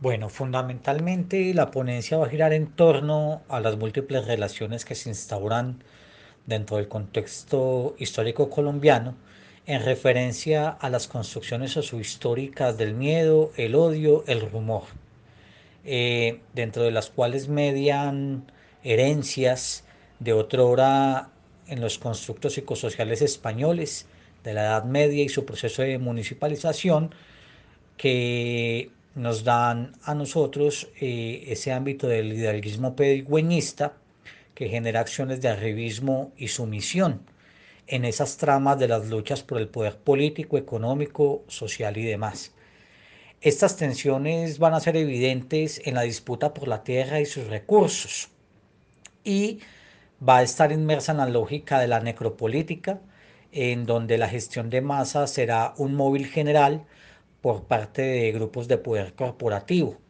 Bueno, fundamentalmente la ponencia va a girar en torno a las múltiples relaciones que se instauran dentro del contexto histórico colombiano en referencia a las construcciones sociohistóricas del miedo, el odio, el rumor, dentro de las cuales median herencias de otrora en los constructos psicosociales españoles de la Edad Media y su proceso de municipalización que nos dan a nosotros ese ámbito del hidalguismo pedigüeñista que genera acciones de arribismo y sumisión en esas tramas de las luchas por el poder político, económico, social y demás. Estas tensiones van a ser evidentes en la disputa por la tierra y sus recursos y va a estar inmersa en la lógica de la necropolítica, en donde la gestión de masas será un móvil general por parte de grupos de poder corporativo.